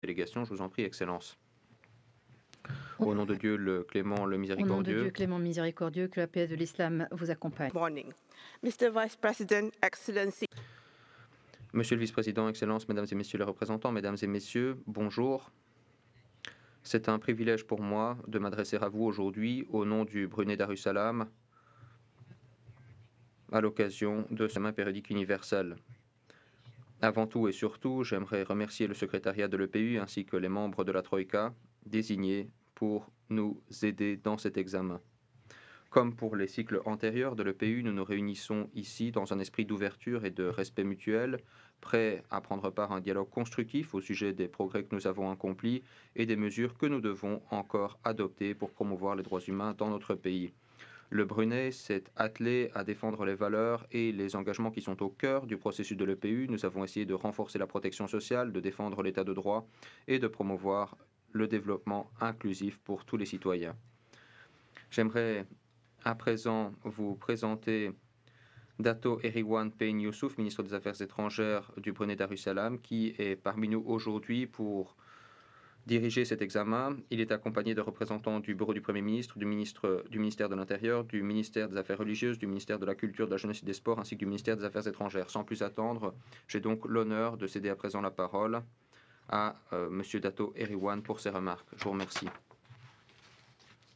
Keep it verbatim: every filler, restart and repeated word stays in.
délégation, je vous en prie, Excellence. Au nom de Dieu, le clément, le Au nom de miséricordieux. Dieu clément miséricordieux, que la paix de l'islam vous accompagne. Morning. Mister Vice President, Excellency. Monsieur le vice-président, Excellences, mesdames et messieurs les représentants, mesdames et messieurs, bonjour. C'est un privilège pour moi de m'adresser à vous aujourd'hui au nom du Brunei Darussalam à l'occasion de ce examen périodique universel. Avant tout et surtout, j'aimerais remercier le secrétariat de l'E P U ainsi que les membres de la Troïka désignés pour nous aider dans cet examen. Comme pour les cycles antérieurs de l'E P U, nous nous réunissons ici dans un esprit d'ouverture et de respect mutuel, prêts à prendre part à un dialogue constructif au sujet des progrès que nous avons accomplis et des mesures que nous devons encore adopter pour promouvoir les droits humains dans notre pays. Le Brunei s'est attelé à défendre les valeurs et les engagements qui sont au cœur du processus de l'E P U. Nous avons essayé de renforcer la protection sociale, de défendre l'état de droit et de promouvoir le développement inclusif pour tous les citoyens. J'aimerais à présent vous présenter Dato Eriwan Pein Youssouf, ministre des Affaires étrangères du Brunei Darussalam, qui est parmi nous aujourd'hui pour diriger cet examen. Il est accompagné de représentants du bureau du Premier ministre, du, ministre, du ministère de l'Intérieur, du ministère des Affaires religieuses, du ministère de la Culture, de la Jeunesse et des Sports, ainsi que du ministère des Affaires étrangères. Sans plus attendre, j'ai donc l'honneur de céder à présent la parole à euh, M. Dato Eriwan pour ses remarques. Je vous remercie.